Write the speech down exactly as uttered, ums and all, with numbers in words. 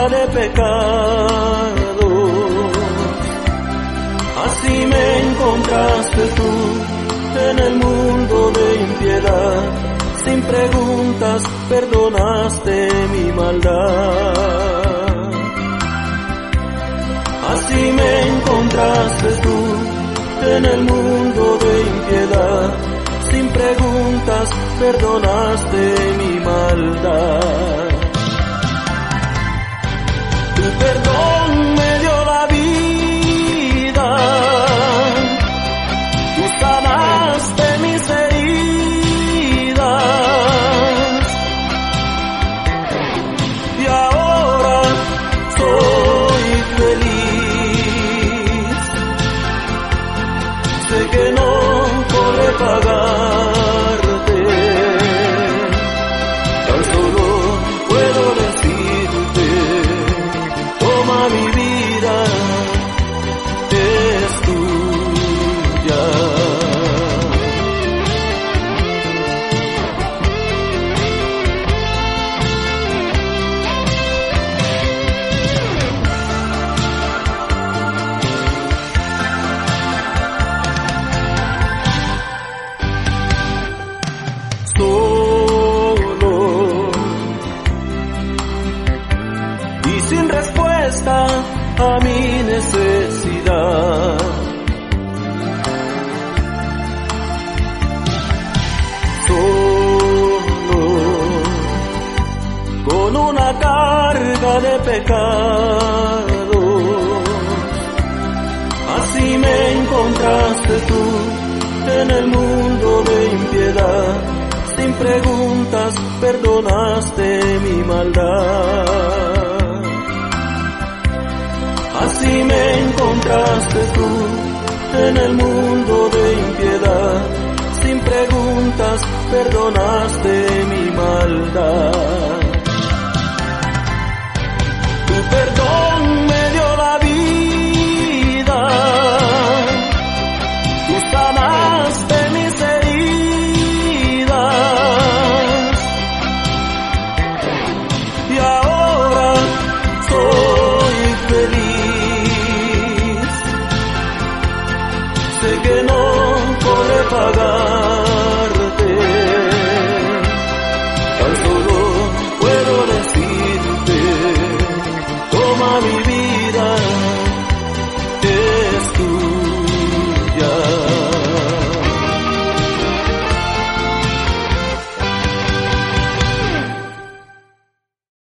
carga de pecado. Así me encontraste tú en el mundo de impiedad. Sin preguntas perdonaste mi maldad. Así me encontraste tú en el mundo de impiedad. Sin preguntas perdonaste mi maldad. Tu perdón me dio la vida. Tú sanaste mis heridas. Y ahora soy feliz. Sé que no podré pagarte. Tan solo puedo decirte: toma mi vida, es tuya. Solo y sin respuesta a mi necesidad. Solo con una carga de pecado. Así me encontraste tú en el mundo de impiedad. Sin preguntas perdonaste mi maldad. Así me encontraste tú en el mundo de impiedad. Sin preguntas perdonaste mi maldad. Tu perdón me dio la vida. Tú sabes